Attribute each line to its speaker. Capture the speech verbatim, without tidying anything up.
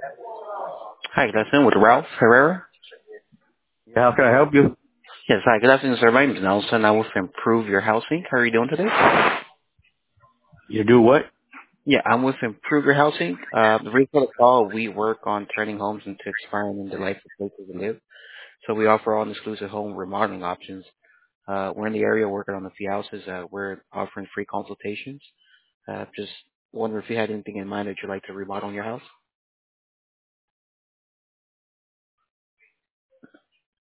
Speaker 1: Hi, good afternoon with Ralph Herrera.
Speaker 2: Yeah, how can I help you?
Speaker 1: Yes, hi, good afternoon, sir. My name is Nelson. I will Improve Your Housing. How are you doing today?
Speaker 2: You do what?
Speaker 1: Yeah, I'm with Improve Your Housing. Uh, the reason for the call, we work on turning homes into inspiring and delightful places to live. So we offer all exclusive home remodeling options. Uh, we're in the area working on a few houses. Uh, we're offering free consultations. Uh, just wonder if you had anything in mind that you'd like to remodel in your house.